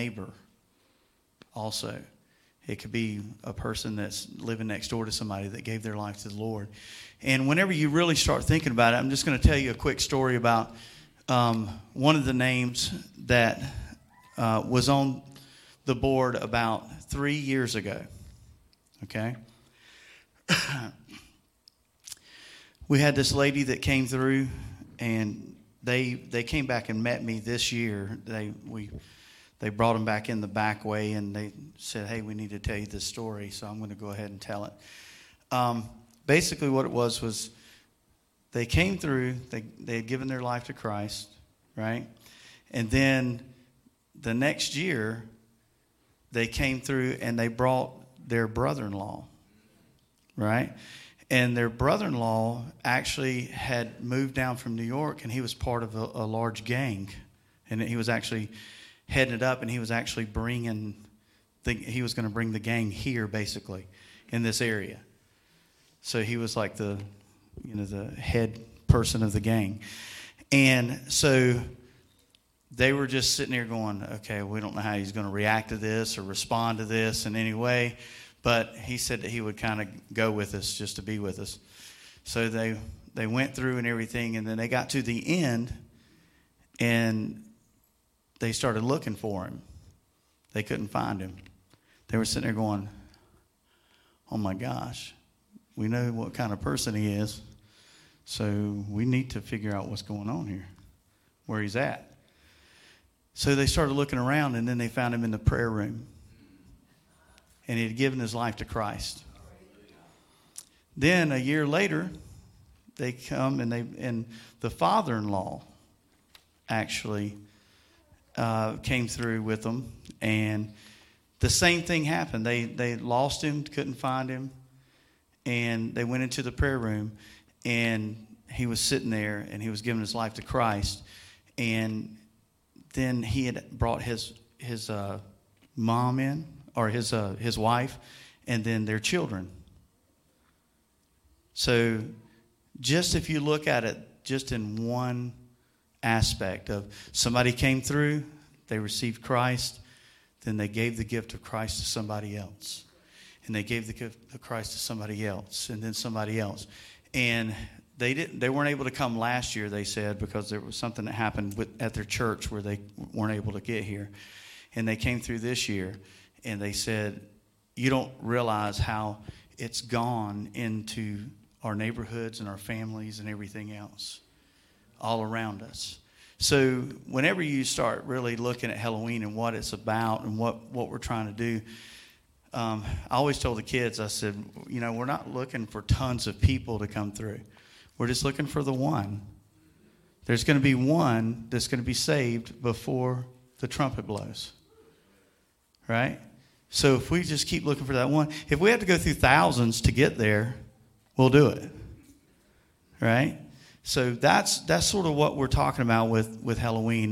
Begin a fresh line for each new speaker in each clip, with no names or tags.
neighbor also. It could be a person that's living next door to somebody that gave their life to the Lord. And whenever you really start thinking about it, I'm just going to tell you a quick story about one of the names that was on the board about 3 years ago. Okay? We had this lady that came through, and they came back and met me this year. They brought them back in the back way, and they said, hey, we need to tell you this story, so I'm going to go ahead and tell it. Basically what it was they came through, they had given their life to Christ, right? And then the next year, they came through and they brought their brother-in-law, right? And their brother-in-law actually had moved down from New York, and he was part of a large gang. And he was actually heading it up, and he was actually he was going to bring the gang here, basically, in this area. So he was like the head person of the gang. And so they were just sitting there going, okay, we don't know how he's going to react to this or respond to this in any way. But he said that he would kind of go with us just to be with us. So they went through and everything, and then they got to the end, and they started looking for him. They couldn't find him. They were sitting there going, oh my gosh, we know what kind of person he is, so we need to figure out what's going on here, where he's at. So they started looking around, and then they found him in the prayer room. And he had given his life to Christ. Then a year later, they come and the father-in-law actually came through with them, and the same thing happened. They lost him, couldn't find him, and they went into the prayer room, and he was sitting there, and he was giving his life to Christ, and then he had brought his mom in, or his wife, and then their children. So just if you look at it just in one aspect of somebody came through, they received Christ, then they gave the gift of Christ to somebody else. And they gave the gift of Christ to somebody else, and then somebody else. And they weren't able to come last year, they said, because there was something that happened at their church where they weren't able to get here. And they came through this year, and they said, you don't realize how it's gone into our neighborhoods and our families and everything else all around us. So whenever you start really looking at Halloween and what it's about and what we're trying to do, I always told the kids, I said, we're not looking for tons of people to come through. We're just looking for the one. There's going to be one that's going to be saved before the trumpet blows. Right? So if we just keep looking for that one, if we have to go through thousands to get there, we'll do it. Right? So that's sort of what we're talking about with Halloween.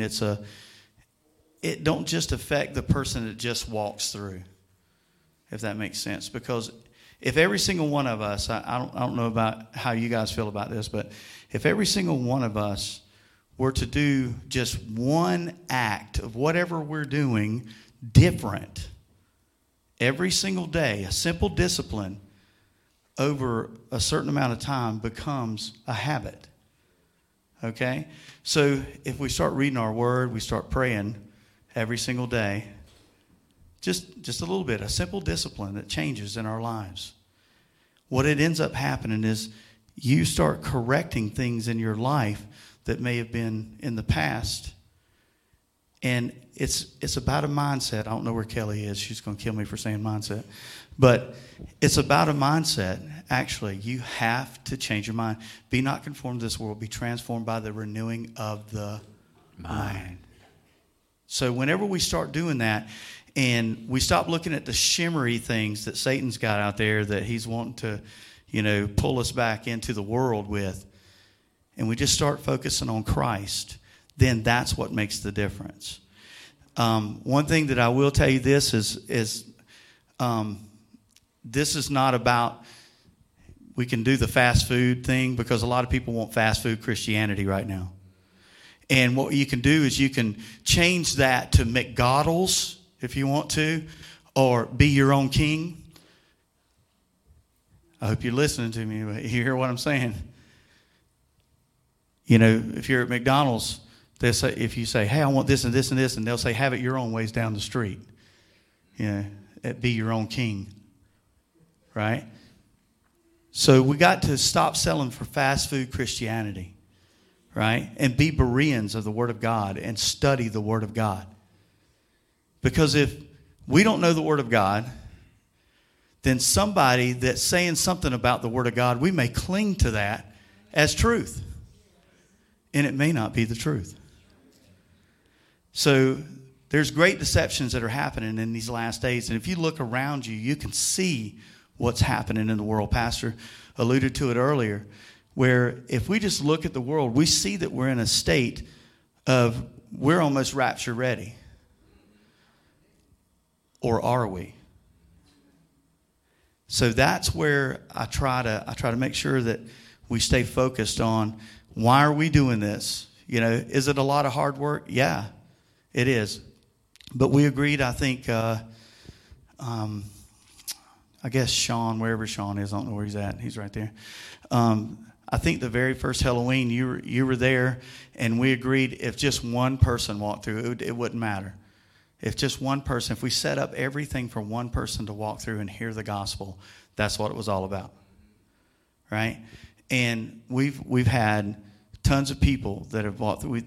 It don't just affect the person that just walks through, if that makes sense. Because if every single one of us, I don't know about how you guys feel about this, but if every single one of us were to do just one act of whatever we're doing different every single day, a simple discipline over a certain amount of time becomes a habit. Okay? So if we start reading our word, we start praying every single day, just a little bit, a simple discipline that changes in our lives. What it ends up happening is you start correcting things in your life that may have been in the past. And it's about a mindset. I don't know where Kelly is. She's going to kill me for saying mindset. But it's about a mindset. Actually, you have to change your mind. Be not conformed to this world. Be transformed by the renewing of the mind. So whenever we start doing that, and we stop looking at the shimmery things that Satan's got out there that he's wanting to, pull us back into the world with, and we just start focusing on Christ, then that's what makes the difference. One thing that I will tell you this is this is not about we can do the fast food thing, because a lot of people want fast food Christianity right now. And what you can do is you can change that to McDonald's if you want to, or be your own king. I hope you're listening to me. You hear what I'm saying? You know, if you're at McDonald's, they say, if you say, hey, I want this and this and this, and they'll say, have it your own ways down the street. You know, be your own king. Right? So we got to stop selling for fast food Christianity. Right? And be Bereans of the Word of God and study the Word of God. Because if we don't know the Word of God, then somebody that's saying something about the Word of God, we may cling to that as truth. And it may not be the truth. So there's great deceptions that are happening in these last days. And if you look around you, you can see what's happening in the world. Pastor alluded to it earlier, where if we just look at the world, we see that we're in a state of we're almost rapture ready. Or are we? So that's where I try to make sure that we stay focused on why are we doing this? You know, is it a lot of hard work? Yeah, it is. But we agreed, I think, I guess Sean, wherever Sean is, I don't know where he's at. He's right there. I think the very first Halloween you were there, and we agreed if just one person walked through, it wouldn't matter. If just one person, if we set up everything for one person to walk through and hear the gospel, that's what it was all about, right? And we've had tons of people that have walked through.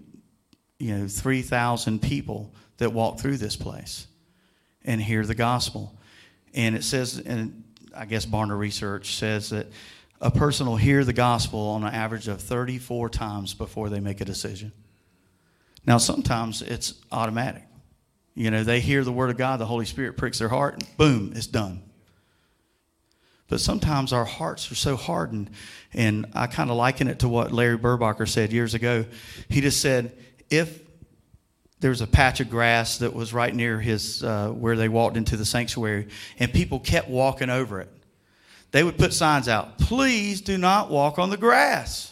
3,000 people that walk through this place and hear the gospel. And it says, and I guess Barna Research says that a person will hear the gospel on an average of 34 times before they make a decision. Now, sometimes it's automatic. You know, they hear the word of God, the Holy Spirit pricks their heart, and boom, it's done. But sometimes our hearts are so hardened, and I kind of liken it to what Larry Burbacher said years ago. He just said, if there was a patch of grass that was right near his where they walked into the sanctuary, and people kept walking over it, they would put signs out, please do not walk on the grass.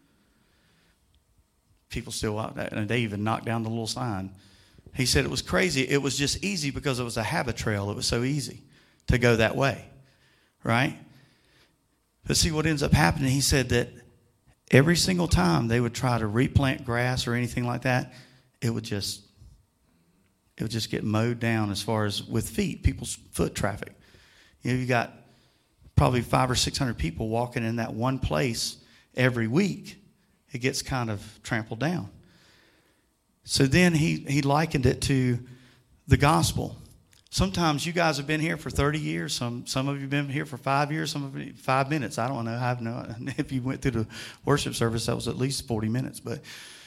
People still walk that, and they even knocked down the little sign. He said it was crazy. It was just easy because it was a habit trail. It was so easy to go that way, right? But see what ends up happening, he said that every single time they would try to replant grass or anything like that, it would just get mowed down as far as with people's foot traffic. You know, you got probably 500 or 600 people walking in that one place every week. It gets kind of trampled down. So then he likened it to the gospel. Sometimes you guys have been here for 30 years. Some of you have been here for 5 years. Some of you 5 minutes. I don't know. I have no. If you went through the worship service, that was at least 40 minutes. But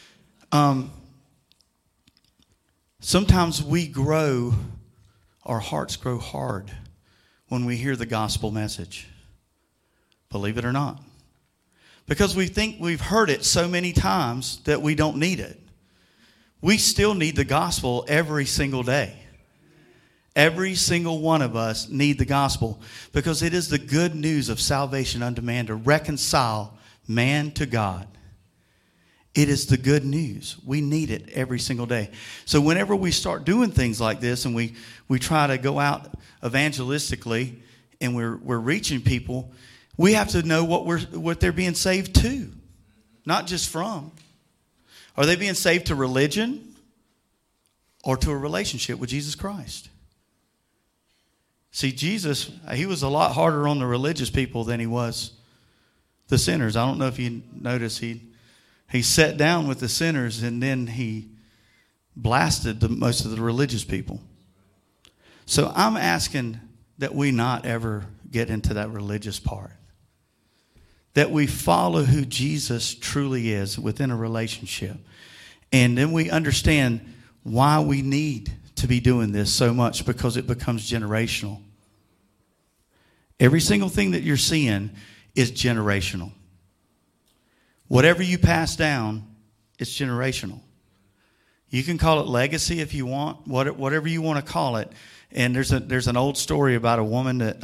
sometimes we grow, our hearts grow hard when we hear the gospel message. Believe it or not. Because we think we've heard it so many times that we don't need it. We still need the gospel every single day. Every single one of us need the gospel because it is the good news of salvation unto man to reconcile man to God. It is the good news. We need it every single day. So whenever we start doing things like this and we try to go out evangelistically and we're reaching people, we have to know what they're being saved to, not just from. Are they being saved to religion or to a relationship with Jesus Christ? See, Jesus, he was a lot harder on the religious people than he was the sinners. I don't know if you noticed, he sat down with the sinners and then he blasted most of the religious people. So I'm asking that we not ever get into that religious part. That we follow who Jesus truly is within a relationship. And then we understand why we need to be doing this so much, because it becomes generational. Every single thing that you're seeing is generational. Whatever you pass down, it's generational. You can call it legacy if you want, whatever you want to call it. And there's an old story about a woman that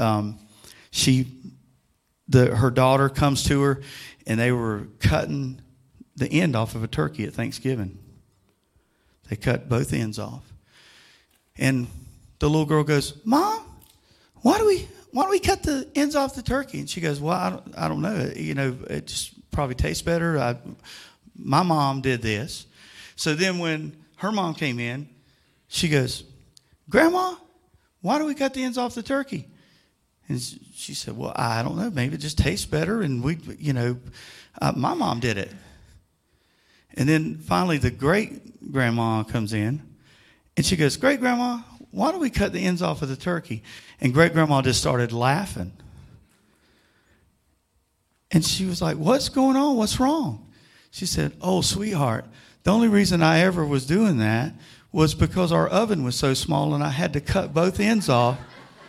her daughter comes to her, and they were cutting the end off of a turkey at Thanksgiving. They cut both ends off. And the little girl goes, Mom, why do we cut the ends off the turkey? And she goes, well, I don't know. You know, it just probably tastes better. My mom did this. So then when her mom came in, she goes, Grandma, why do we cut the ends off the turkey? And she said, well, I don't know. Maybe it just tastes better. And my mom did it. And then finally the great grandma comes in and she goes, Great grandma, why do we cut the ends off of the turkey? And great grandma just started laughing. And she was like, what's going on? What's wrong? She said, oh, sweetheart, the only reason I ever was doing that was because our oven was so small and I had to cut both ends off.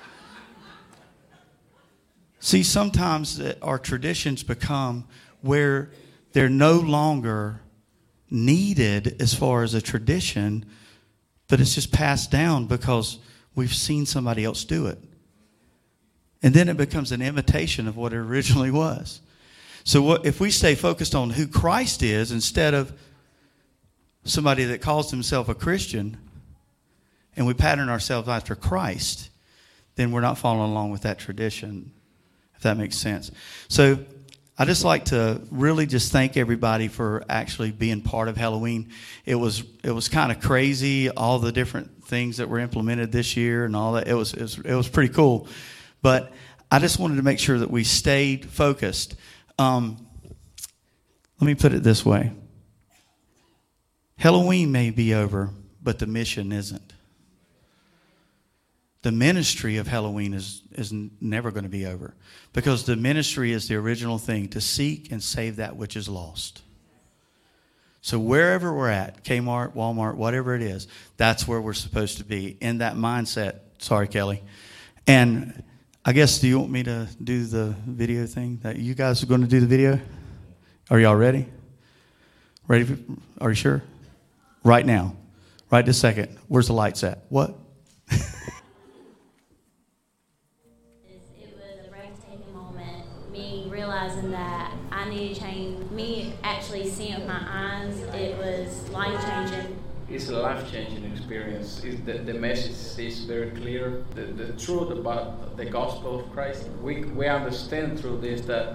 See, sometimes our traditions become where they're no longer needed as far as a tradition, but it's just passed down because we've seen somebody else do it. And then it becomes an imitation of what it originally was. So if we stay focused on who Christ is instead of somebody that calls himself a Christian, and we pattern ourselves after Christ, then we're not following along with that tradition, if that makes sense. So I just like to really just thank everybody for actually being part of Halloween. It was kind of crazy, all the different things that were implemented this year and all that. It was pretty cool. But I just wanted to make sure that we stayed focused. Let me put it this way. Halloween may be over, but the mission isn't. The ministry of Halloween is never going to be over, because the ministry is the original thing, to seek and save that which is lost. So wherever we're at, Kmart, Walmart, whatever it is, that's where we're supposed to be, in that mindset. Sorry, Kelly. And I guess, do you want me to do the video thing? That you guys are going to do the video? Are y'all ready? Ready? Are you sure? Right now. Right this second. Where's the lights at? What?
Realizing that I need to change, me actually seeing with my eyes, it was life-changing.
It's a life-changing experience. The message is very clear. The truth about the gospel of Christ, we understand through this that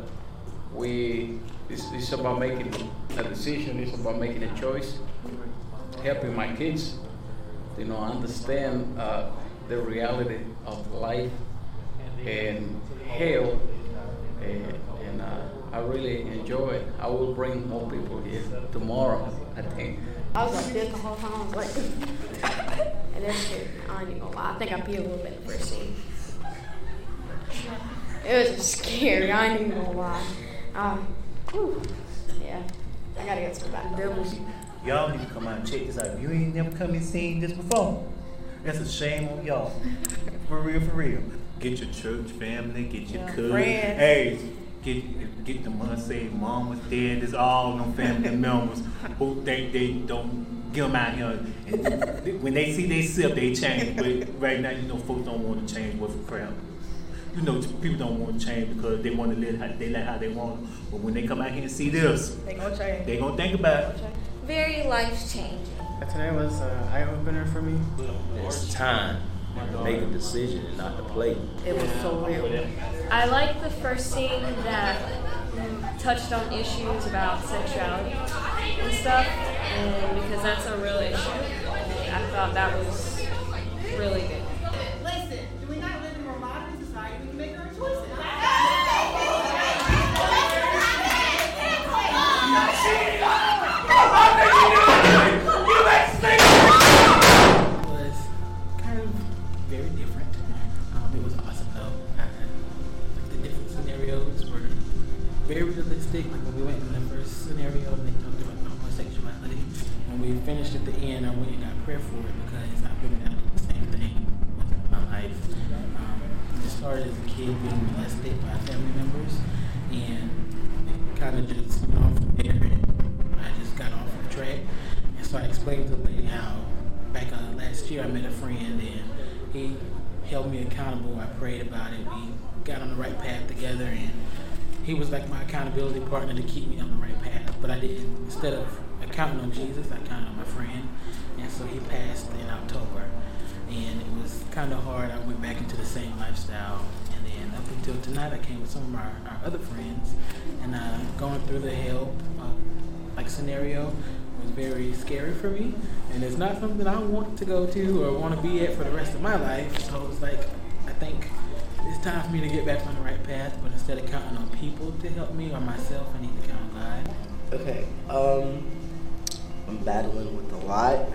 it's about making a decision, it's about making a choice, helping my kids, understand the reality of life and hell. And I really enjoy it. I will bring more people here tomorrow, I think.
I was like this the whole time. I was like, and it scared me. I ain't even gonna lie. I think I peed a little bit in the first scene. It was just scary. I ain't even gonna lie. Yeah, I gotta get some back doubles.
Y'all need to come out and check this out. If you ain't never come and seen this before, that's a shame on y'all. For real, for real. Get your church family, get your cousins. Hey, get the unsaved mamas, daddies, all them family members who think they don't get them out here. And when they see they sip, they change. But right now, folks don't want to change what's crap. People don't want to change because they want to live how they want. But when they come out here and see this,
they gonna change.
They gonna think about it.
Very life-changing.
Today was an eye-opener for me.
It's time to make a decision and not to play.
It was so real.
I like the first scene that touched on issues about sexuality and stuff, and because that's a real issue, and I thought that was really good.
Listen, do we not live in a more modern society? We can make our choices.
Was kind of very different. It was awesome though. The different scenarios were very realistic. Like when we went in the first scenario and they talked about homosexuality, when we finished at the end, I went and got prayer for it because I've been out the same thing in my life. It started as a kid being molested by family members, and it kind of just went on from there. And I just got off the track. So I explained to the lady how back last year I met a friend and he held me accountable. I prayed about it. We got on the right path together, and he was like my accountability partner to keep me on the right path. But I didn't, instead of counting on Jesus, I counted on my friend. And so he passed in October. And kind of hard. I went back into the same lifestyle. And then up until tonight, I came with some of our other friends. And going through the hell scenario was very scary for me. And it's not something I want to go to or want to be at for the rest of my life. So it's like, I think it's time for me to get back on the right path. But instead of counting on people to help me or myself, I need to count on God.
Okay. I'm battling with a lot.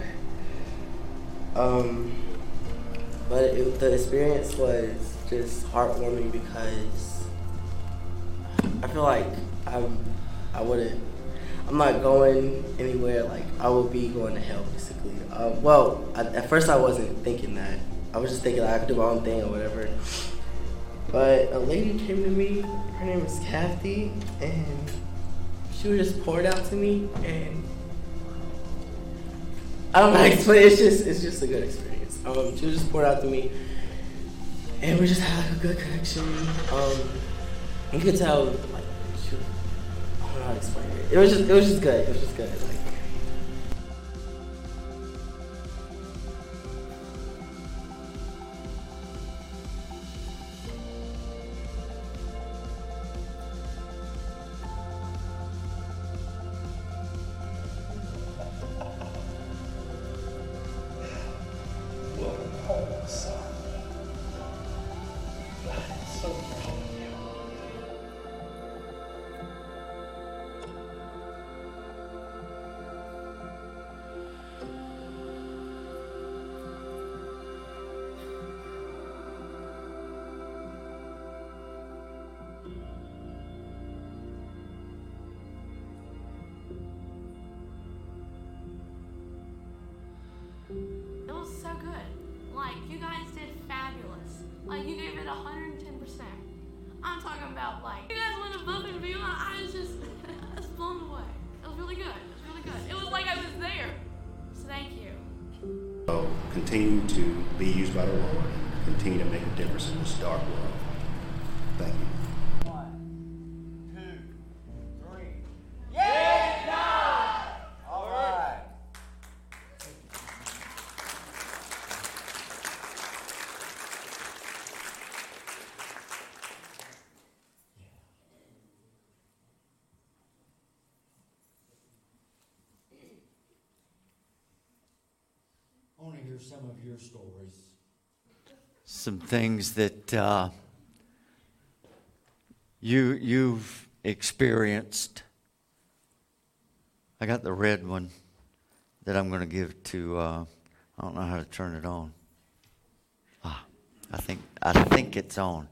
But the experience was just heartwarming because I feel like I'm not going anywhere. Like, I would be going to hell, basically. At first I wasn't thinking that. I was just thinking I could do my own thing or whatever. But a lady came to me. Her name was Kathy, and she was just poured out to me, and I don't know how to explain it. It's just a good experience. She was just poured out to me, and we just had a good connection. You could tell, like, I don't know how to explain it. It was just good. It was just good. Like,
It was so good. Like, you guys did fabulous. Like, you gave it 110%. I'm talking about, like, you guys went above and beyond. I was blown away. It was really good. It was really good. It was like I was there. So thank you.
So continue to be used by the Lord. Continue to make a difference in this dark world. Thank you.
I want to hear some of your stories.
Some things that you've experienced. I got the red one that I'm going to give to. I don't know how to turn it on. I think it's on.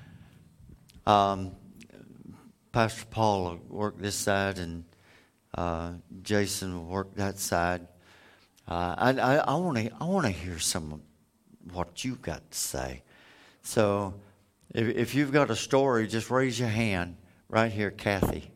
Pastor Paul will work this side, and Jason will work that side. I want to hear some of what you've got to say. So, if you've got a story, just raise your hand right here, Kathy.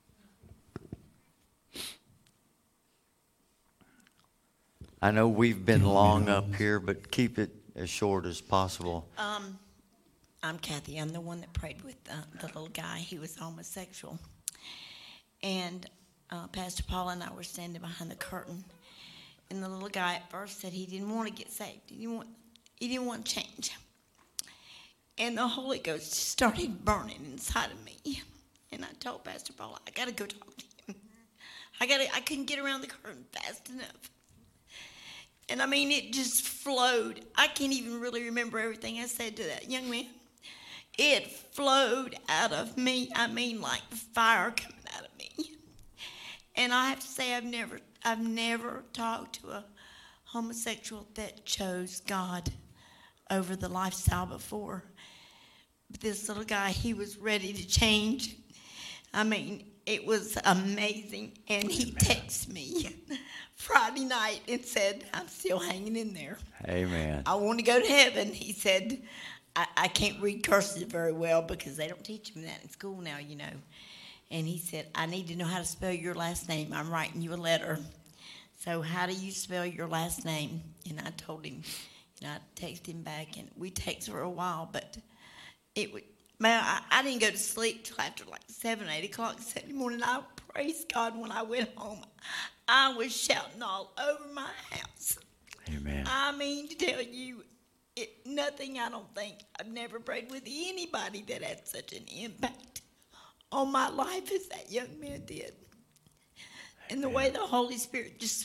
I know we've been long up here, but keep it as short as possible.
I'm Kathy. I'm the one that prayed with the little guy. He was homosexual. And Pastor Paul and I were standing behind the curtain. And the little guy at first said he didn't want to get saved. He didn't want to change. And the Holy Ghost started burning inside of me. And I told Pastor Paul, I got to go talk to him. I couldn't get around the curtain fast enough. And I mean, it just flowed. I can't even really remember everything I said to that young man. It flowed out of me. I mean, like fire coming out of me. And I have to say, I've never talked to a homosexual that chose God over the lifestyle before. But this little guy, he was ready to change. I mean, it was amazing. And he texted me Friday night and said, I'm still hanging in there.
Amen.
I want to go to heaven. He said, I can't read cursive very well because they don't teach me that in school now, you know. And he said, I need to know how to spell your last name. I'm writing you a letter. So how do you spell your last name? And I told him, and I texted him back, and we texted for a while, but I didn't go to sleep till after like 7, 8 o'clock Saturday morning. I praised God when I went home. I was shouting all over my house.
Amen.
I mean, to tell you, Nothing, I don't think. I've never prayed with anybody that had such an impact on my life as that young man did. And the way the Holy Spirit just,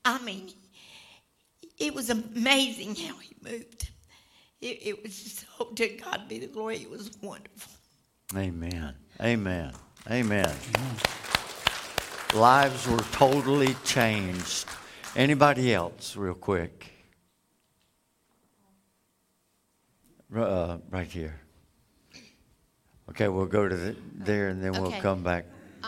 it was amazing how he moved. It was just, to God be the glory, it was wonderful.
Amen. Amen. Amen. Lives were totally changed. Anybody else, real quick? Right here. Okay, we'll go to there and then we'll come back.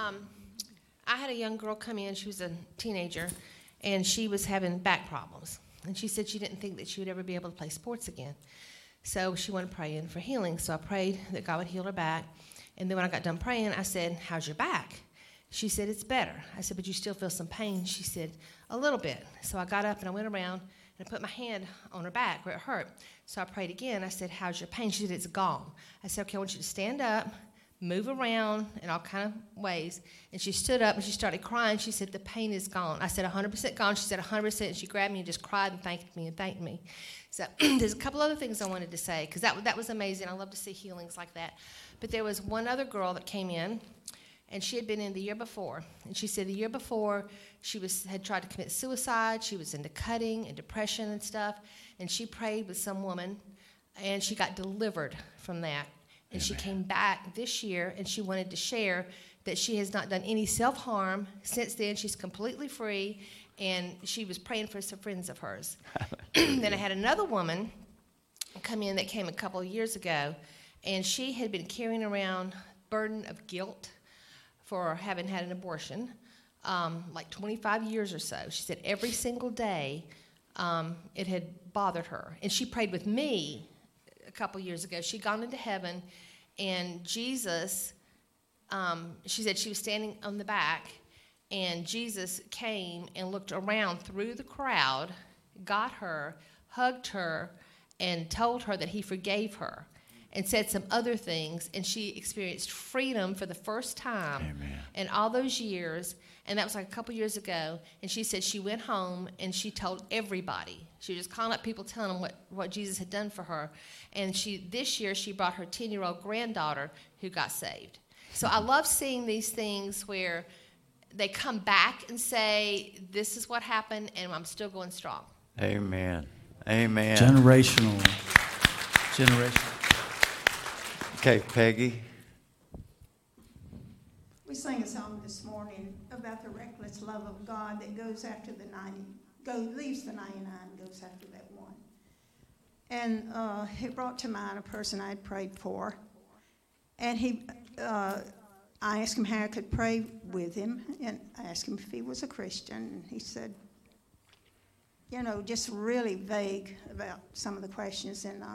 I had a young girl come in. She was a teenager, and she was having back problems. And she said she didn't think that she would ever be able to play sports again. So she wanted to pray in for healing. So I prayed that God would heal her back. And then when I got done praying, I said, how's your back? She said, it's better. I said, but you still feel some pain? She said, a little bit. So I got up and I went around and I put my hand on her back where it hurt. So I prayed again. I said, how's your pain? She said, it's gone. I said, okay, I want you to stand up, move around in all kind of ways. And she stood up and she started crying. She said, the pain is gone. I said, 100% gone. She said, 100%. And she grabbed me and just cried and thanked me. So there's a couple other things I wanted to say, because that was amazing. I love to see healings like that. But there was one other girl that came in, and she had been in the year before. And she said the year before, she had tried to commit suicide. She was into cutting and depression and stuff. And she prayed with some woman, and she got delivered from that. And she came back this year, and she wanted to share that she has not done any self-harm. Since then, she's completely free, and she was praying for some friends of hers. Then I had another woman come in that came a couple of years ago, and she had been carrying around burden of guilt for having had an abortion, like 25 years or so. She said every single day it had bothered her. And she prayed with me a couple years ago. She'd gone into heaven, and Jesus, she said she was standing on the back, and Jesus came and looked around through the crowd, got her, hugged her, and told her that he forgave her, and said some other things, and she experienced freedom for the first time in all those years, and that was like a couple years ago. And she said she went home and she told everybody. She was just calling up people, telling them what Jesus had done for her. And this year she brought her 10-year-old granddaughter who got saved. So I love seeing these things where they come back and say, this is what happened, and I'm still going strong.
Amen. Amen.
Generational.
Okay, Peggy.
We sang a song this morning about the reckless love of God that goes after the 90, leaves the 99 and goes after that one. And it brought to mind a person I had prayed for. And I asked him how I could pray with him, and I asked him if he was a Christian. And he said, just really vague about some of the questions. And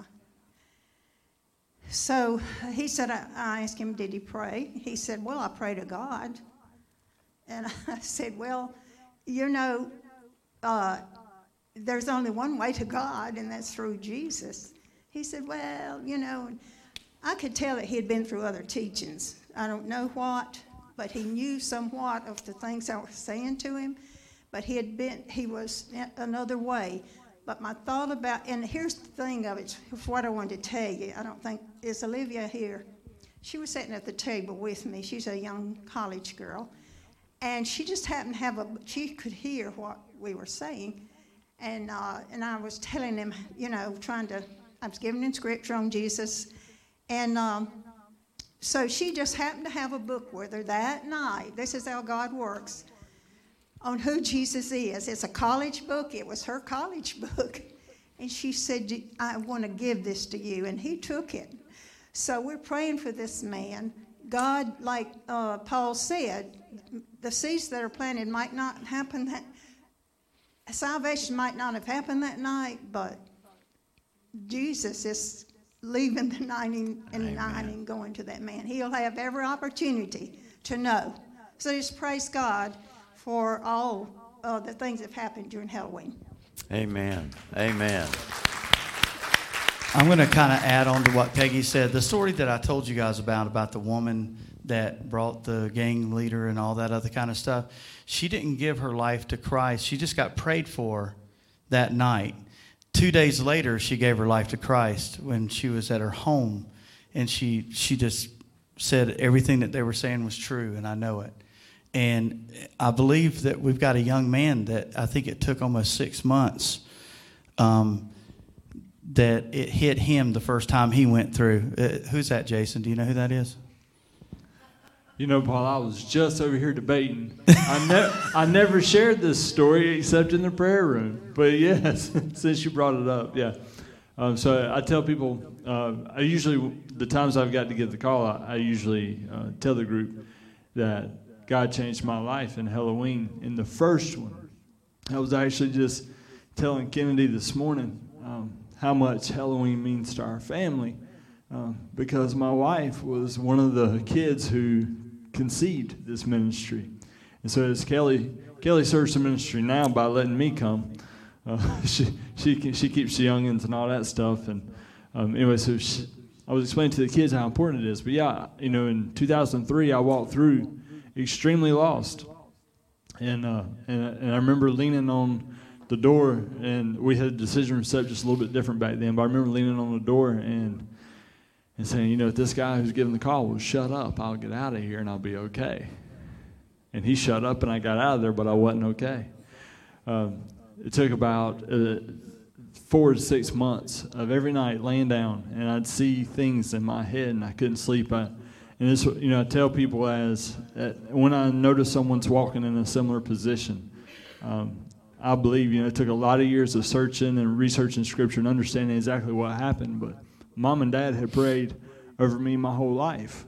so he said, I asked him, did he pray? He said, well, I pray to God. And I said, well, there's only one way to God, and that's through Jesus. He said, well, I could tell that he had been through other teachings. I don't know what, but he knew somewhat of the things I was saying to him. But he was another way. But my thought about, and here's the thing of it, what I wanted to tell you. I don't think, is Olivia here? She was sitting at the table with me. She's a young college girl. And she just happened to she could hear what we were saying. And I was telling him, I was giving him scripture on Jesus. And so she just happened to have a book with her that night. This is how God works. On who Jesus is. It's a college book. It was her college book. And she said, I want to give this to you. And he took it. So we're praying for this man. God, like Paul said, the seeds that are planted might not happen salvation might not have happened that night, but Jesus is leaving the 99 and going to that man. He'll have every opportunity to know. So just praise God for all the things that have happened during Halloween.
Amen. Amen.
I'm going to kind of add on to what Peggy said. The story that I told you guys about the woman that brought the gang leader and all that other kind of stuff, she didn't give her life to Christ. She just got prayed for that night. 2 days later, she gave her life to Christ when she was at her home. And she just said everything that they were saying was true, and I know it. And I believe that we've got a young man that I think it took almost 6 months that it hit him the first time he went through. Who's that, Jason? Do you know who that is?
You know, Paul, I was just over here debating. I never shared this story except in the prayer room. But yes, since you brought it up, yeah. So I tell people, I usually, the times I've got to give the call, I usually tell the group that God changed my life in Halloween. In the first one, I was actually just telling Kennedy this morning how much Halloween means to our family, because my wife was one of the kids who conceived this ministry. And so as Kelly serves the ministry now by letting me come. She keeps the youngins and all that stuff. And anyway, so I was explaining to the kids how important it is. But yeah, you know, in 2003, I walked through extremely lost. And I remember leaning on the door, and we had a decision room set just a little bit different back then. But I remember leaning on the door and saying, you know, if this guy who's giving the call will shut up, I'll get out of here and I'll be okay. And he shut up and I got out of there, but I wasn't okay. It took about 4 to 6 months of every night laying down, and I'd see things in my head, and I couldn't sleep. And this, you know, I tell people when I notice someone's walking in a similar position, I believe, you know, it took a lot of years of searching and researching Scripture and understanding exactly what happened. But Mom and Dad had prayed over me my whole life,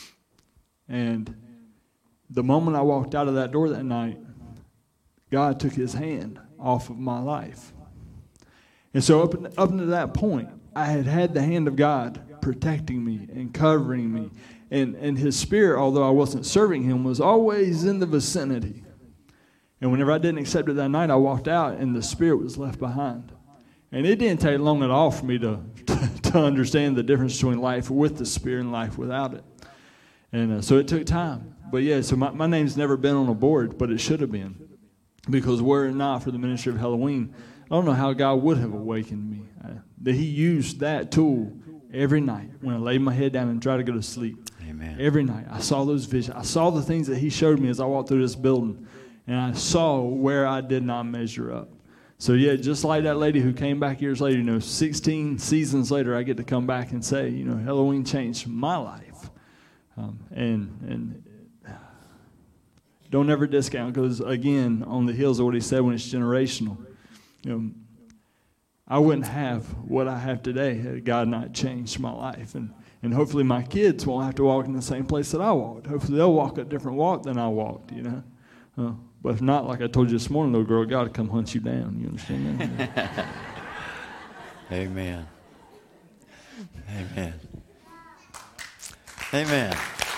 and the moment I walked out of that door that night, God took His hand off of my life. And so up until that point, I had the hand of God protecting me and covering me. And His Spirit, although I wasn't serving Him, was always in the vicinity. And whenever I didn't accept it that night, I walked out and the Spirit was left behind. And it didn't take long at all for me to understand the difference between life with the Spirit and life without it. And so it took time. But yeah, so my name's never been on a board, but it should have been. Because were it not for the ministry of Halloween, I don't know how God would have awakened me. That He used that tool every night when I laid my head down and tried to go to sleep.
Amen.
Every night. I saw those visions. I saw the things that He showed me as I walked through this building. And I saw where I did not measure up. So yeah, just like that lady who came back years later, you know, 16 seasons later, I get to come back and say, you know, Halloween changed my life. And don't ever discount, because again, on the heels of what he said, when it's generational, you know, I wouldn't have what I have today had God not changed my life. And hopefully my kids won't have to walk in the same place that I walked. Hopefully they'll walk a different walk than I walked, you know. But if not, like I told you this morning, little girl, God will come hunt you down. You understand that?
Amen. Amen. Amen.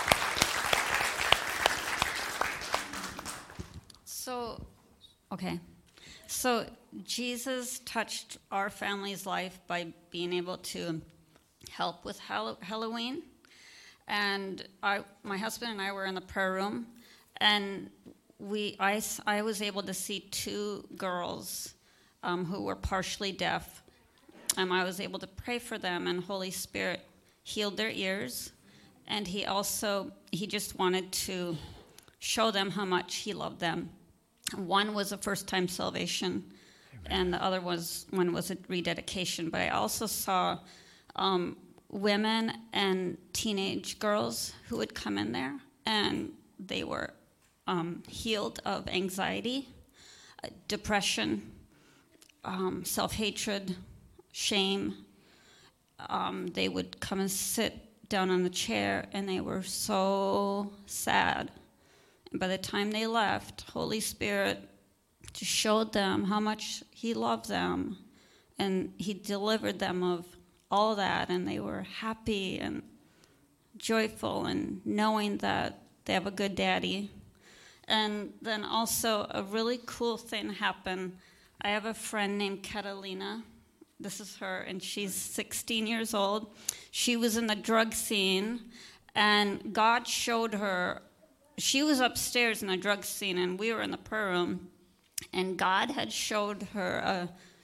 So Jesus touched our family's life by being able to help with Halloween. And my husband and I were in the prayer room, and I was able to see 2 girls who were partially deaf. I was able to pray for them, and Holy Spirit healed their ears. And He just wanted to show them how much He loved them. One was a first-time salvation, and the other one was a rededication. But I also saw women and teenage girls who would come in there, and they were healed of anxiety, depression, self-hatred, shame. They would come and sit down on the chair, and they were so sad. And by the time they left, Holy Spirit just showed them how much He loved them, and He delivered them of all that, and they were happy and joyful and knowing that they have a good daddy. And then also a really cool thing happened. I have a friend named Catalina. This is her, and she's 16 years old. She was in the drug scene, and God showed her. She was upstairs in the drug scene, and we were in the prayer room, and God had showed her a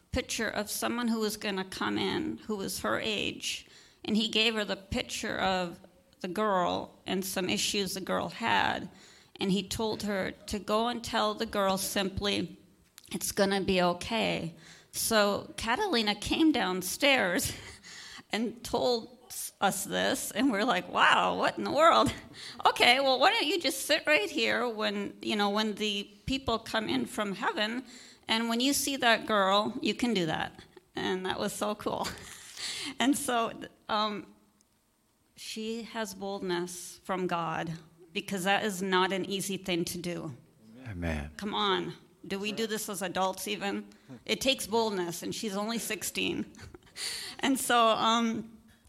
picture of someone who was going to come in who was her age, and he gave her the picture of the girl and some issues the girl had, and he told her to go and tell the girl simply, it's going to be okay. So Catalina came downstairs and told us this, and we're like, wow, what in the world? Okay, well, why don't you just sit right here when the people come in from heaven, and when you see that girl, you can do that. And that was so cool. And so she has boldness from God, because that is not an easy thing to do.
Amen.
Come on. Do we do this as adults even? It takes boldness, and she's only 16. And so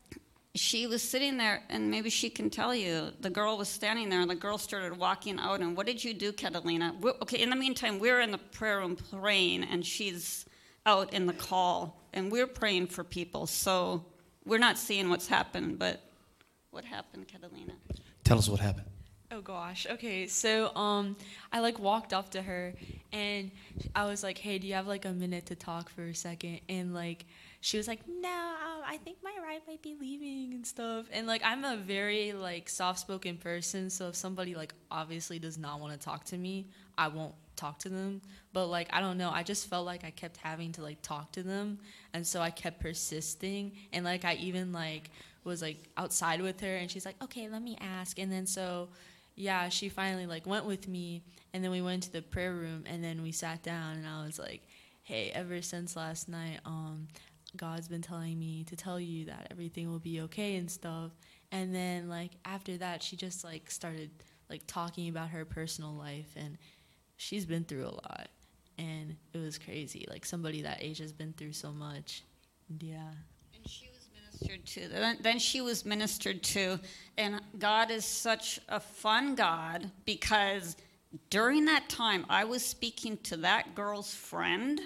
she was sitting there, and maybe she can tell you, the girl was standing there, and the girl started walking out, and what did you do, Catalina? Okay, in the meantime, we're in the prayer room praying, and she's out in the call, and we're praying for people, so we're not seeing what's happened, but what happened, Catalina?
Tell us what happened.
Oh gosh. Okay. So I walked up to her and I was like, "Hey, do you have a minute to talk for a second?" And she was like, "No, I think my ride might be leaving and stuff." And I'm a very soft-spoken person, so if somebody obviously does not want to talk to me, I won't talk to them. But I don't know, I just felt like I kept having to talk to them, and so I kept persisting. And I even was outside with her, and she's like, "Okay, let me ask." And then yeah, she finally went with me, and then we went to the prayer room, and then we sat down, and I was like, "Hey, ever since last night, God's been telling me to tell you that everything will be okay and stuff." And then after that, she just started talking about her personal life, and she's been through a lot, and it was crazy. Somebody that age has been through so much. And yeah.
And she was ministered to. Then she was ministered to, and God is such a fun God, because during that time I was speaking to that girl's friend,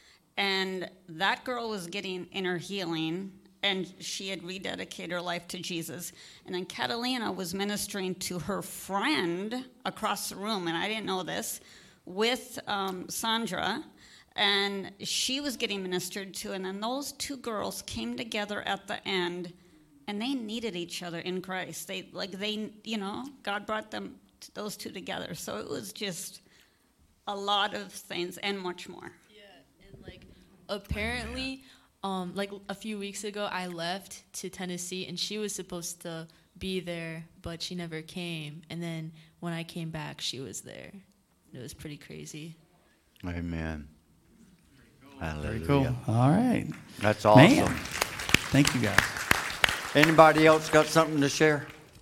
and that girl was getting inner healing, and she had rededicated her life to Jesus. And then Catalina was ministering to her friend across the room, and I didn't know this, with Sandra, and she was getting ministered to. And then those two girls came together at the end, and they needed each other in Christ. God brought them, those two together. So it was just a lot of things and much more.
Apparently, a few weeks ago, I left to Tennessee, and she was supposed to be there, but she never came. And then when I came back, she was there. It was pretty crazy.
Amen. Hallelujah.
Very cool. All right.
That's awesome.
Man. Thank you, guys.
Anybody else got something to share?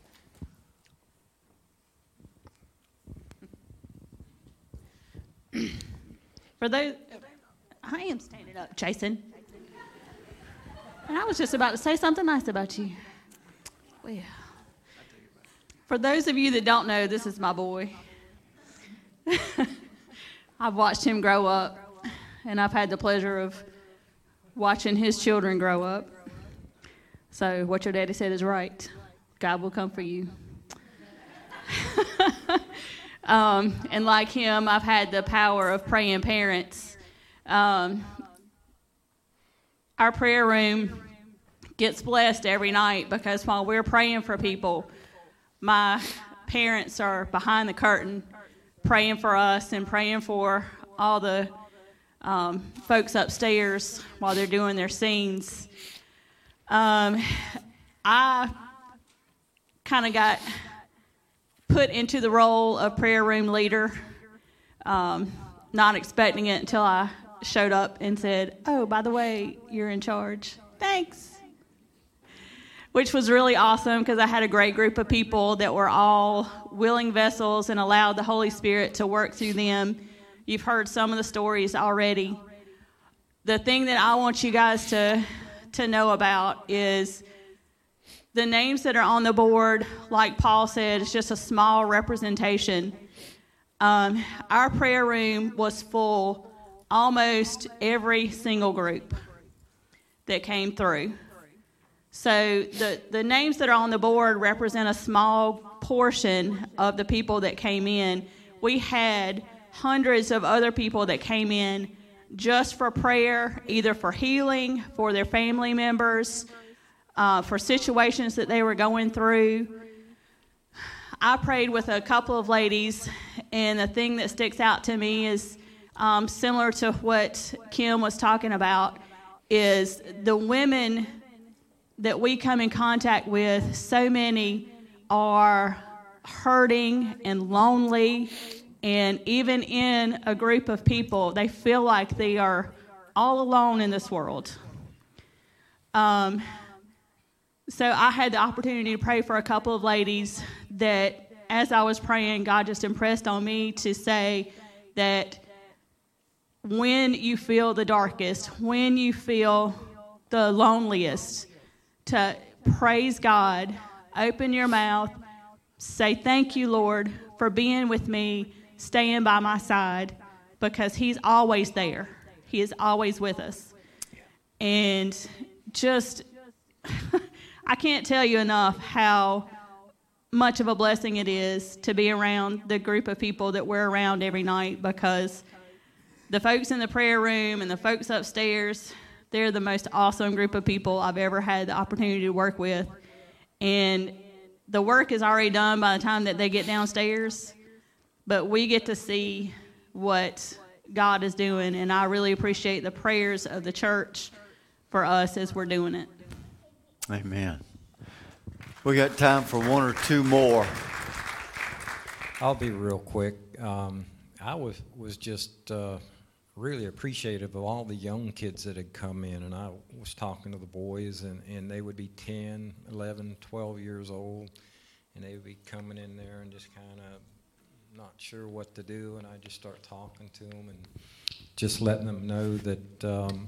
For those, I am standing up, Jason. And I was just about to say something nice about you. Well, for those of you that don't know, this is my boy. I've watched him grow up, and I've had the pleasure of watching his children grow up. So what your daddy said is right. God will come for you. And like him, I've had the power of praying parents. Our prayer room gets blessed every night because while we're praying for people, my parents are behind the curtain praying for us and praying for all the folks upstairs while they're doing their scenes. I kind of got put into the role of prayer room leader, not expecting it until I showed up and said, "Oh, by the way, you're in charge." Thanks. Which was really awesome because I had a great group of people that were all willing vessels and allowed the Holy Spirit to work through them. You've heard some of the stories already. The thing that I want you guys to know about is the names that are on the board, like Paul said, it's just a small representation. Our prayer room was full almost every single group that came through. So the names that are on the board represent a small portion of the people that came in. We had hundreds of other people that came in just for prayer, either for healing, for their family members, for situations that they were going through. I prayed with a couple of ladies, and the thing that sticks out to me is similar to what Kim was talking about, is the women that we come in contact with, so many are hurting and lonely, and even in a group of people, they feel like they are all alone in this world. So I had the opportunity to pray for a couple of ladies that, as I was praying, God just impressed on me to say that when you feel the darkest, when you feel the loneliest, to praise God, open your mouth, say, thank you, Lord, for being with me, staying by my side, because He's always there. He is always with us. And just, I can't tell you enough how much of a blessing it is to be around the group of people that we're around every night, because the folks in the prayer room and the folks upstairs, they're the most awesome group of people I've ever had the opportunity to work with. And the work is already done by the time that they get downstairs, but we get to see what God is doing, and I really appreciate the prayers of the church for us as we're doing it.
Amen. We got time for one or two more.
I'll be real quick. I was just really appreciative of all the young kids that had come in, and I was talking to the boys, and they would be 10, 11, 12 years old, and they would be coming in there and just kind of not sure what to do, and I just start talking to them and just letting them know that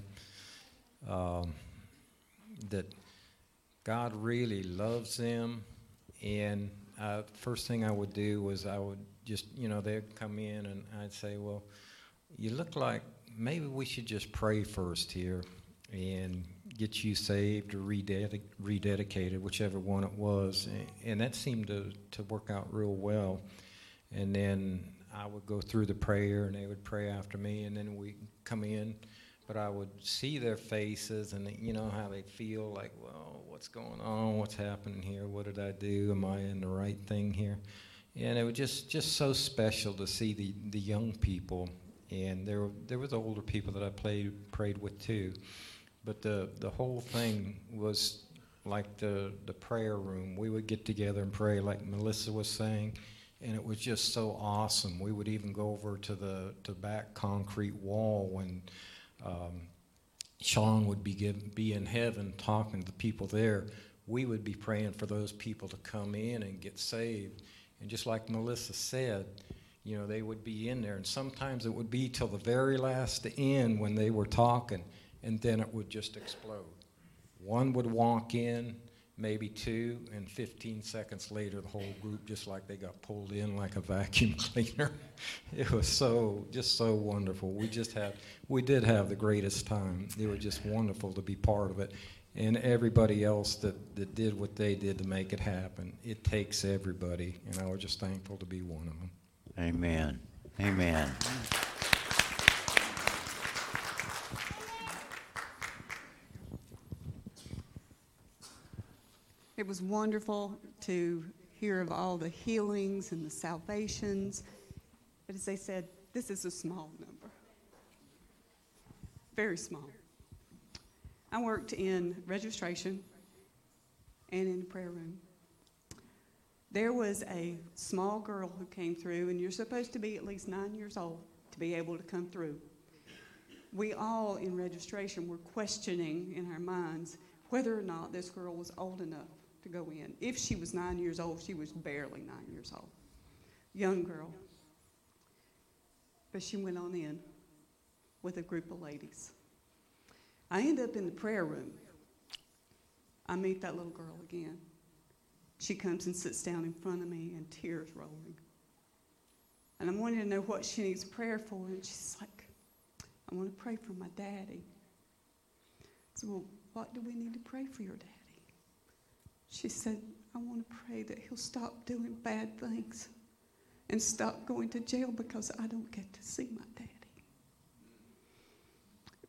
that God really loves them. And first thing I would do was I would just, they'd come in and I'd say, well, you look like maybe we should just pray first here and get you saved or rededicated, whichever one it was. And that seemed to work out real well. And then I would go through the prayer, and they would pray after me, and then we'd come in. But I would see their faces, and how they feel, like, well, what's going on? What's happening here? What did I do? Am I in the right thing here? And it was just so special to see the young people. And there was older people that I prayed with too. But the whole thing was like the prayer room. We would get together and pray, like Melissa was saying, and it was just so awesome. We would even go over to the back concrete wall when Sean would be in heaven talking to the people there. We would be praying for those people to come in and get saved. And just like Melissa said, they would be in there, and sometimes it would be till the very last end when they were talking, and then it would just explode. One would walk in, maybe two, and 15 seconds later, the whole group, just like they got pulled in like a vacuum cleaner. It was just so wonderful. We did have the greatest time. It was just wonderful to be part of it. And everybody else that did what they did to make it happen. It takes everybody, and I was just thankful to be one of them.
Amen. Amen.
It was wonderful to hear of all the healings and the salvations. But as they said, this is a small number. Very small. I worked in registration and in the prayer room. There was a small girl who came through, and you're supposed to be at least 9 years old to be able to come through. We all in registration were questioning in our minds whether or not this girl was old enough to go in. If she was 9 years old, she was barely 9 years old. Young girl. But she went on in with a group of ladies. I end up in the prayer room. I meet that little girl again. She comes and sits down in front of me, and tears rolling. And I'm wanting to know what she needs prayer for, and she's like, I want to pray for my daddy. I said, well, what do we need to pray for your daddy? She said, I want to pray that he'll stop doing bad things and stop going to jail because I don't get to see my daddy.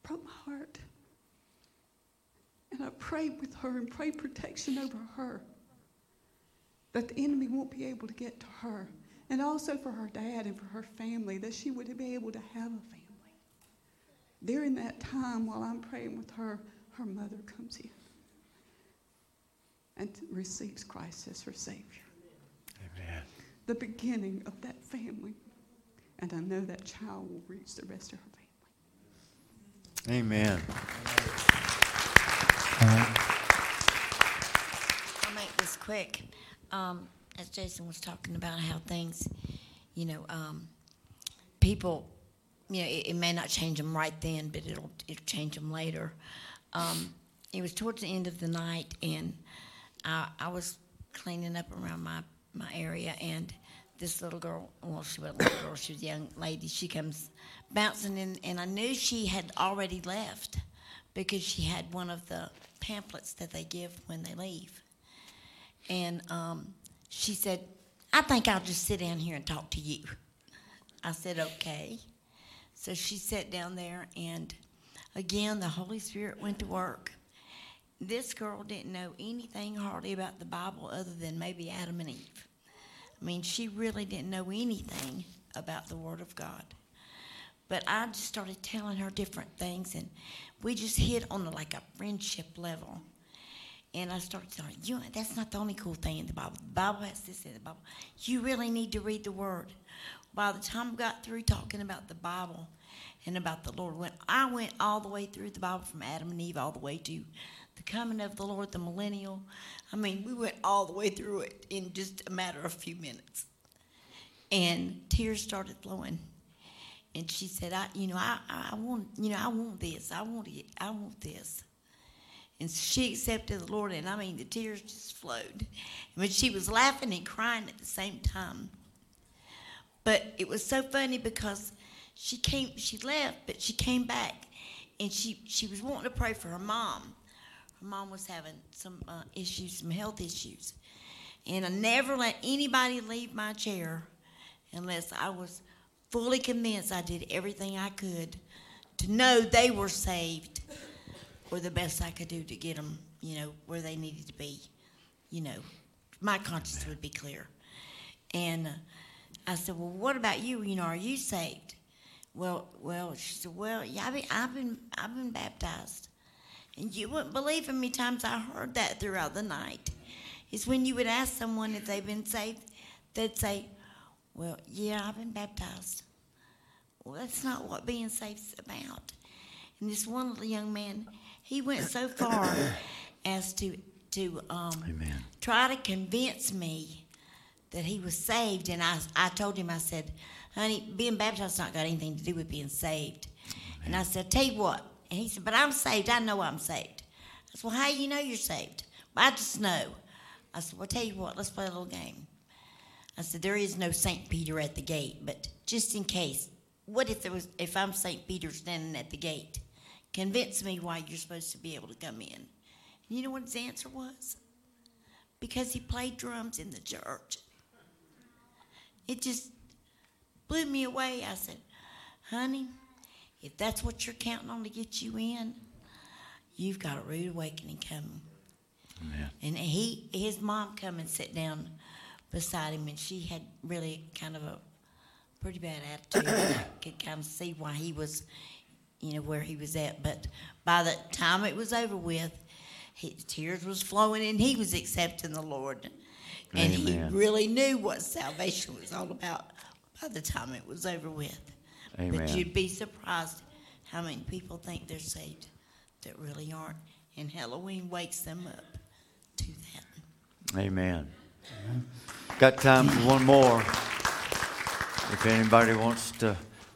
broke my heart. And I prayed with her and prayed protection over her, that the enemy won't be able to get to her. And also for her dad and for her family, that she would be able to have a family. During that time, while I'm praying with her, her mother comes in and receives Christ as her Savior.
Amen.
The beginning of that family. And I know that child will reach the rest of her family.
Amen.
I'll make this quick. As Jason was talking about how things, people, it may not change them right then, but it'll change them later. It was towards the end of the night, and I was cleaning up around my area, and this little girl, well, she wasn't a little girl, she was a young lady, she comes bouncing in, and I knew she had already left because she had one of the pamphlets that they give when they leave. And she said, I think I'll just sit down here and talk to you. I said, okay. So she sat down there, and again, the Holy Spirit went to work. This girl didn't know anything hardly about the Bible other than maybe Adam and Eve. I mean, she really didn't know anything about the Word of God. But I just started telling her different things, and we just hit on a friendship level. And I started telling her, that's not the only cool thing in the Bible. The Bible has this in the Bible. You really need to read the Word. By the time I got through talking about the Bible and about the Lord, when I went all the way through the Bible from Adam and Eve all the way to the coming of the Lord, the millennial. I mean, we went all the way through it in just a matter of a few minutes. And tears started flowing. And she said, I want this. I want this. And she accepted the Lord, and I mean, the tears just flowed. I mean, she was laughing and crying at the same time. But it was so funny because she left, but she came back, and she was wanting to pray for her mom. Her mom was having some issues, some health issues. And I never let anybody leave my chair unless I was fully convinced I did everything I could to know they were saved, or the best I could do to get them, where they needed to be. My conscience would be clear. And I said, well, what about you? Are you saved? Well, she said, well, yeah, I've been baptized. And you wouldn't believe how many times I heard that throughout the night. It's when you would ask someone if they've been saved, they'd say, well, yeah, I've been baptized. Well, that's not what being saved is about. And this one little young man, he went so far as to try to convince me that he was saved. And I told him, I said, honey, being baptized not got anything to do with being saved. Amen. And I said, tell you what. And he said, but I'm saved. I know I'm saved. I said, well, how do you know you're saved? Well, I just know. I said, well, tell you what, let's play a little game. I said, there is no St. Peter at the gate, but just in case, what if I'm St. Peter standing at the gate? Convince me why you're supposed to be able to come in. And you know what his answer was? Because he played drums in the church. It just blew me away. I said, honey, if that's what you're counting on to get you in, you've got a rude awakening coming. Amen. And his mom come and sit down beside him, and she had really kind of a pretty bad attitude. I could kind of see why he was, where he was at. But by the time it was over with, tears was flowing, and he was accepting the Lord. And Amen. He really knew what salvation was all about by the time it was over with. Amen. But you'd be surprised how many people think they're saved that really aren't. And Halloween wakes them up to that.
Amen. Got time for one more. If anybody wants to.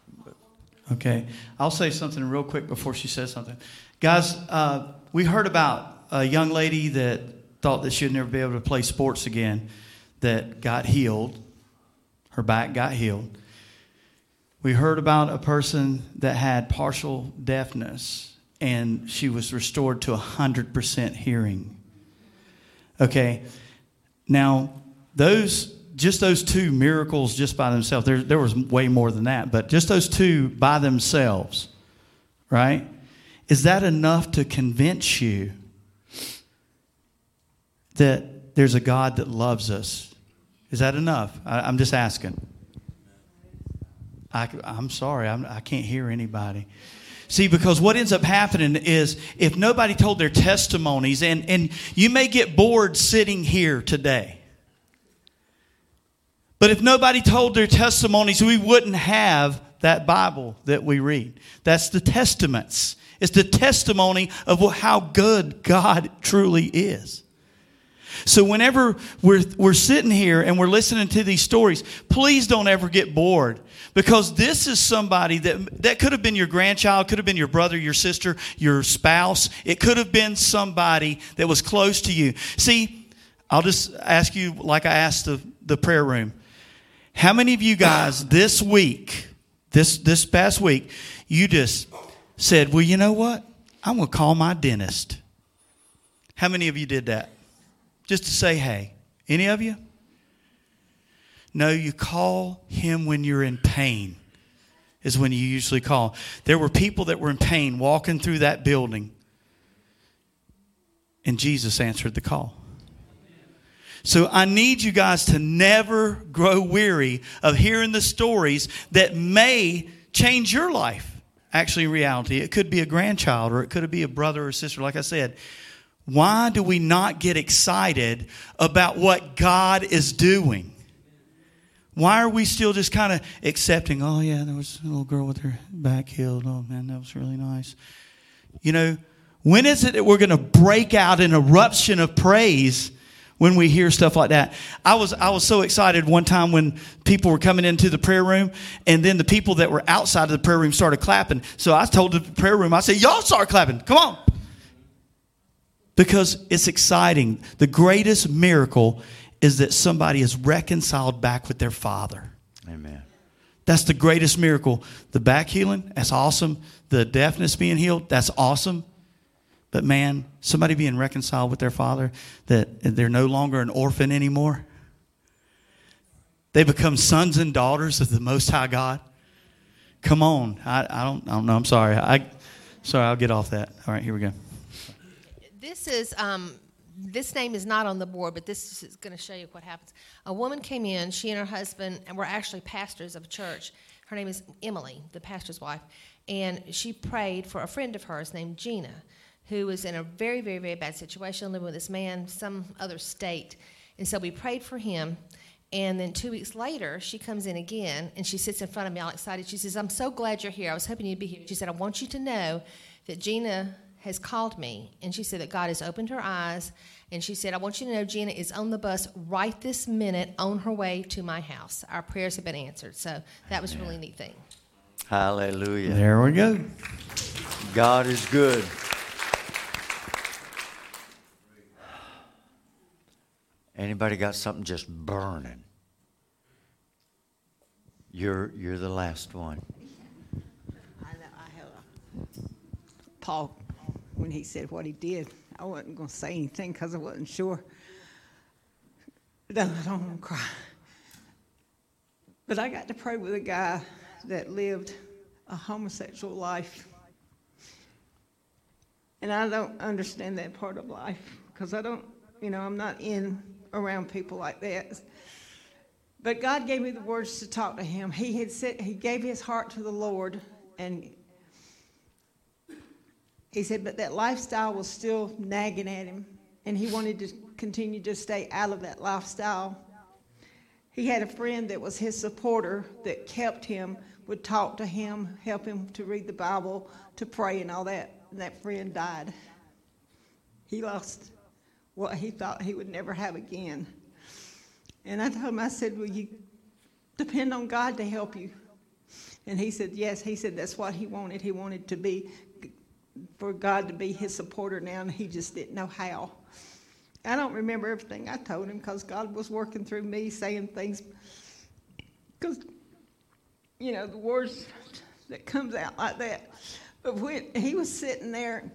Okay. I'll say something real quick before she says something. Guys, we heard about a young lady that thought that she'd never be able to play sports again that got healed. Her back got healed. We heard about a person that had partial deafness, and she was restored to 100% hearing. Okay. Now, those two miracles just by themselves, there was way more than that, but just those two by themselves, right? is that enough to convince you that there's a God that loves us? Is that enough? I'm just asking. I'm sorry, I can't hear anybody. See, because what ends up happening is if nobody told their testimonies, and you may get bored sitting here today, but if nobody told their testimonies, we wouldn't have that Bible that we read. That's the Testaments. It's the testimony of how good God truly is. So whenever we're sitting here and we're listening to these stories, please don't ever get bored. Because this is somebody that could have been your grandchild, could have been your brother, your sister, your spouse. It could have been somebody that was close to you. See, I'll just ask you like I asked the prayer room. How many of you guys this week, this past week, you just said, well, you know what? I'm going to call my dentist. How many of you did that? Just to say, hey. Any of you? No, you call him when you're in pain is when you usually call. There were people that were in pain walking through that building, and Jesus answered the call. So I need you guys to never grow weary of hearing the stories that may change your life. Actually, in reality, it could be a grandchild or it could be a brother or sister, like I said. Why do we not get excited about what God is doing? Why are we still just kind of accepting, oh, yeah, there was a little girl with her back healed. Oh, man, that was really nice. You know, when is it that we're going to break out in eruption of praise when we hear stuff like that? I was so excited one time when people were coming into the prayer room, and then the people that were outside of the prayer room started clapping. So I told the prayer room, I said, y'all start clapping. Come on. Because it's exciting. The greatest miracle is that somebody is reconciled back with their Father.
Amen.
That's the greatest miracle. The back healing, that's awesome. The deafness being healed, that's awesome. But man, somebody being reconciled with their Father, that they're no longer an orphan anymore. They become sons and daughters of the Most High God. Come on. I don't know. I'm sorry. I'll get off that. All right, here we go.
This is this name is not on the board, but this is going to show you what happens. A woman came in. She and her husband were actually pastors of a church. Her name is Emily, the pastor's wife, and she prayed for a friend of hers named Gina, who was in a very, very, very bad situation, living with this man, some other state. And so we prayed for him. And then 2 weeks later, she comes in again, and she sits in front of me all excited. She says, I'm so glad you're here. I was hoping you'd be here. She said, I want you to know that Gina has called me, and she said that God has opened her eyes, and she said, I want you to know Gina is on the bus right this minute on her way to my house. Our prayers have been answered. So that was a really neat thing.
Hallelujah.
There we go.
God is good. Anybody got something just burning? You're the last one.
Paul, when he said what he did, I wasn't going to say anything because I wasn't sure. No, I don't want to cry. But I got to pray with a guy that lived a homosexual life. And I don't understand that part of life because I don't, I'm not around people like that. But God gave me the words to talk to him. He gave his heart to the Lord, and he said, but that lifestyle was still nagging at him, and he wanted to continue to stay out of that lifestyle. He had a friend that was his supporter that kept him, would talk to him, help him to read the Bible, to pray and all that. And that friend died. He lost what he thought he would never have again. And I told him, I said, will you depend on God to help you? And he said, yes. He said that's what he wanted. He wanted to be, for God to be his supporter now, and he just didn't know how. I don't remember everything I told him because God was working through me saying things. Because, the words that comes out like that. But when he was sitting there,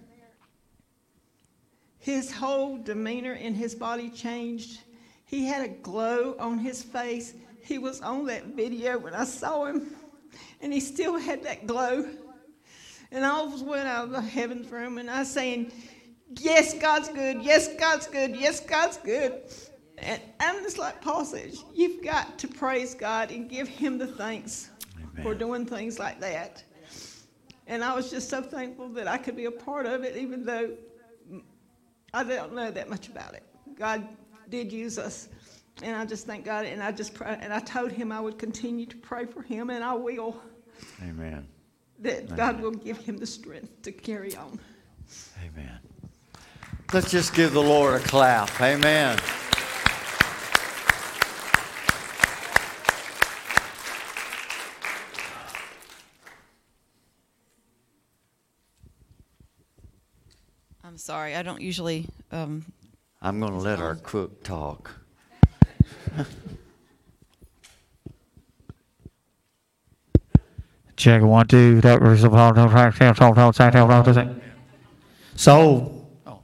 his whole demeanor in his body changed. He had a glow on his face. He was on that video when I saw him, and he still had that glow. And I always went out of the heaven's room and I was saying, yes, God's good. Yes, God's good. Yes, God's good. And I'm just like Paul says, you've got to praise God and give him the thanks for doing things like that. And I was just so thankful that I could be a part of it, even though I don't know that much about it. God did use us. And I just thank God, and I just pray, and I told him I would continue to pray for him, and I will.
Amen.
That God will give him the strength to carry on.
Amen. Let's just give the Lord a clap. Amen.
I'm sorry, I don't usually.
I'm going to let our cook talk.
Check 1, 2.
So.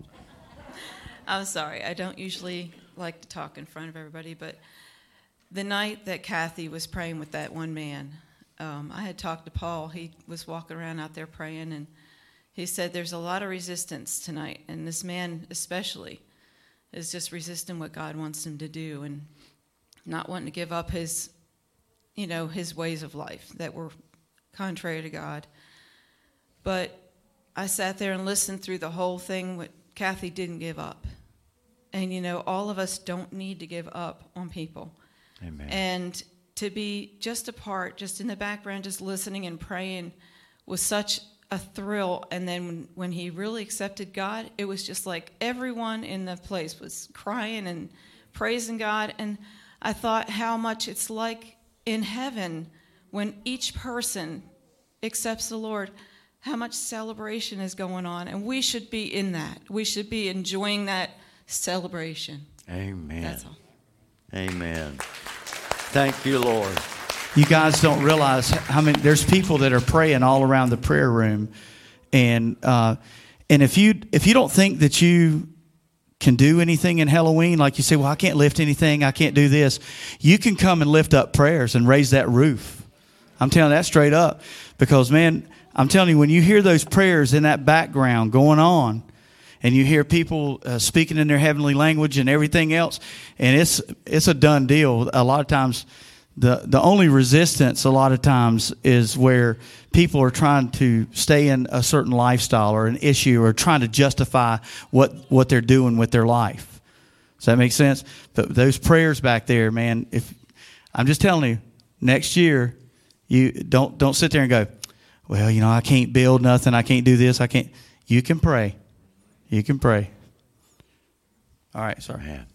I'm sorry, I don't usually like to talk in front of everybody, but the night that Kathy was praying with that one man, I had talked to Paul. He was walking around out there praying, and he said there's a lot of resistance tonight, and this man especially is just resisting what God wants him to do and not wanting to give up his ways of life that were contrary to God. But I sat there and listened through the whole thing. What Kathy didn't give up. And, all of us don't need to give up on people.
Amen.
And to be just a part, just in the background, just listening and praying was such a thrill. And then when he really accepted God, it was just like everyone in the place was crying and praising God. And I thought how much it's like in heaven when each person accepts the Lord, how much celebration is going on. And we should be in that. We should be enjoying that celebration.
Amen.
That's all.
Amen. Thank you, Lord.
You guys don't realize how many. There's people that are praying all around the prayer room, and if you don't think that you can do anything in Halloween, like you say, well, I can't lift anything, I can't do this. You can come and lift up prayers and raise that roof. I'm telling you that straight up, because man, I'm telling you, when you hear those prayers in that background going on, and you hear people speaking in their heavenly language and everything else, and it's a done deal. A lot of times, the only resistance a lot of times is where people are trying to stay in a certain lifestyle or an issue or trying to justify what they're doing with their life. Does that make sense? But those prayers back there, man, if I'm just telling you, next year, you don't sit there and go, well, I can't build nothing, I can't do this, I can't. You can pray. You can pray. All right, sorry.
Man.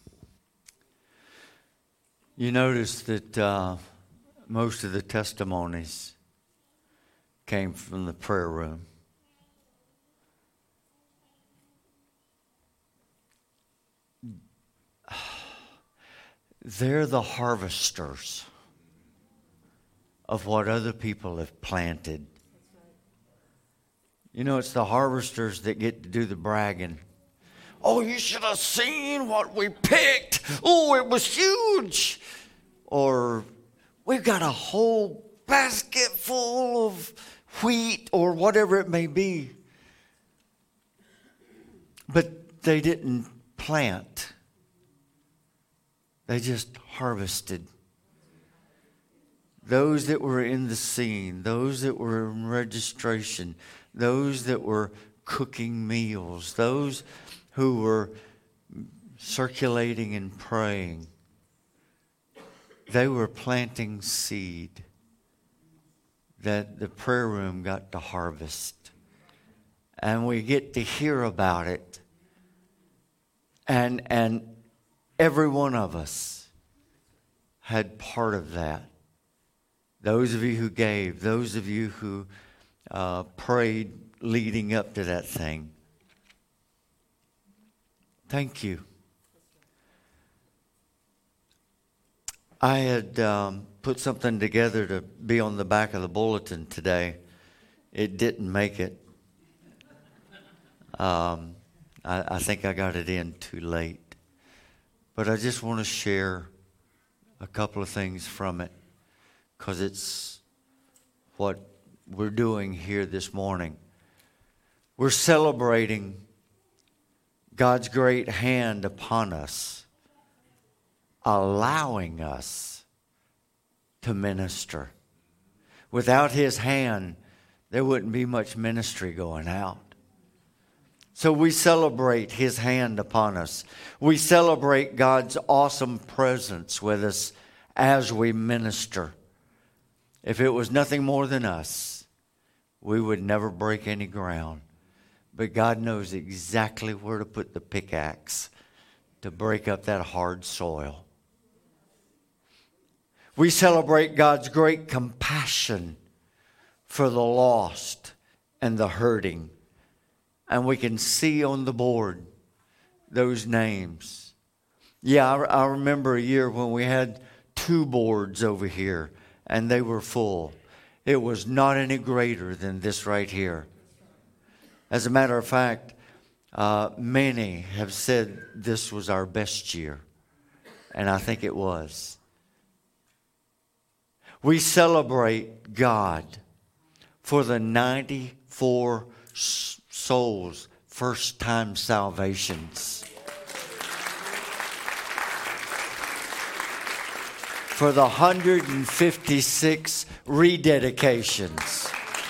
You notice that most of the testimonies came from the prayer room. They're the harvesters of what other people have planted. It's the harvesters that get to do the bragging. Oh, you should have seen what we picked. Oh, it was huge. Or we've got a whole basket full of wheat or whatever it may be. But they didn't plant. They just harvested. Those that were in the scene, those that were in registration, those that were cooking meals, those who were circulating and praying, they were planting seed that the prayer room got to harvest. And we get to hear about it. And every one of us had part of that. Those of you who gave, those of you who prayed leading up to that thing. Thank you. I had put something together to be on the back of the bulletin today. It didn't make it. I think I got it in too late. But I just want to share a couple of things from it, because it's what we're doing here this morning. We're celebrating God's great hand upon us, allowing us to minister. Without His hand, there wouldn't be much ministry going out. So we celebrate His hand upon us. We celebrate God's awesome presence with us as we minister. If it was nothing more than us, we would never break any ground. But God knows exactly where to put the pickaxe to break up that hard soil. We celebrate God's great compassion for the lost and the hurting. And we can see on the board those names. Yeah, I remember a year when we had 2 boards over here, and they were full. It was not any greater than this right here. As a matter of fact, many have said this was our best year, and I think it was. We celebrate God for the 94 souls, first-time salvations. For the 156 rededications.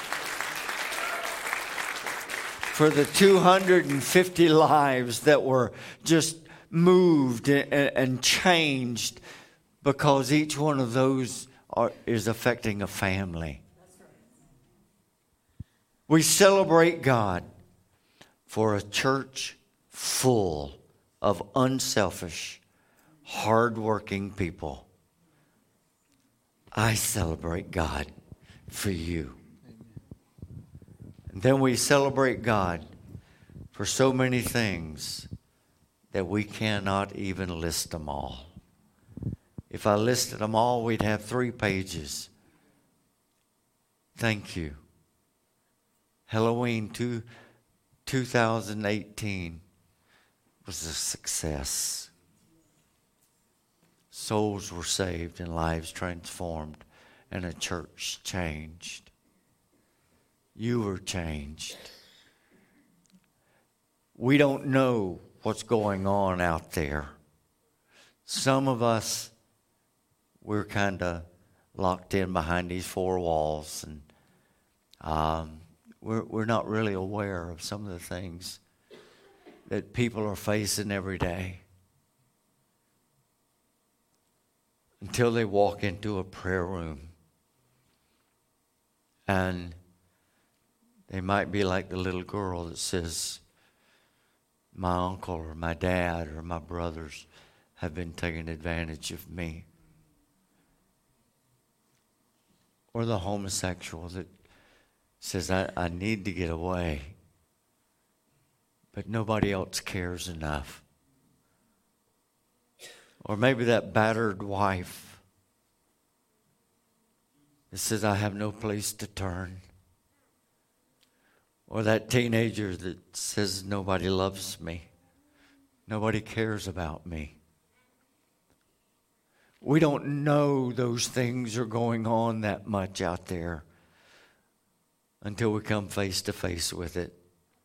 For the 250 lives that were just moved and changed because each one of those is affecting a family. We celebrate God for a church full of unselfish, hardworking people. I celebrate God for you. And then we celebrate God for so many things that we cannot even list them all. If I listed them all, we'd have 3 pages. Thank you. Halloween 2018 was a success. Souls were saved and lives transformed, and a church changed. You were changed. We don't know what's going on out there. Some of us, we're kind of locked in behind these 4 walls, and we're not really aware of some of the things that people are facing every day until they walk into a prayer room. And they might be like the little girl that says, my uncle or my dad or my brothers have been taking advantage of me. Or the homosexual that says, I need to get away, but nobody else cares enough. Or maybe that battered wife that says, I have no place to turn. Or that teenager that says, nobody loves me. Nobody cares about me. We don't know those things are going on that much out there until we come face to face with it.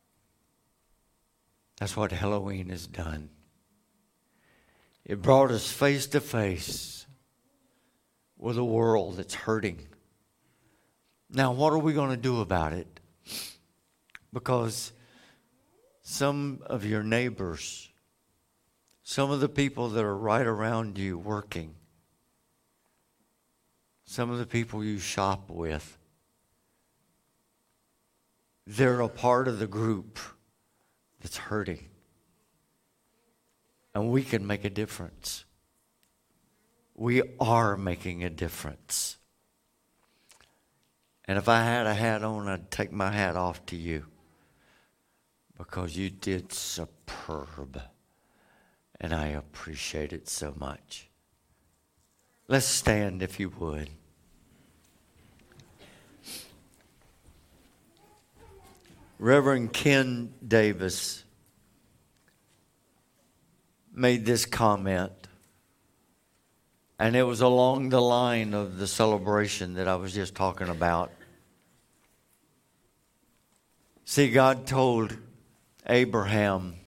That's what Halloween has done. It brought us face to face with a world that's hurting. Now, what are we going to do about it? Because some of your neighbors, some of the people that are right around you working, some of the people you shop with, they're a part of the group that's hurting. And we can make a difference. We are making a difference. And if I had a hat on, I'd take my hat off to you. Because you did superb. And I appreciate it so much. Let's stand if you would. Reverend Ken Davis made this comment, and it was along the line of the celebration that I was just talking about. See, God told Abraham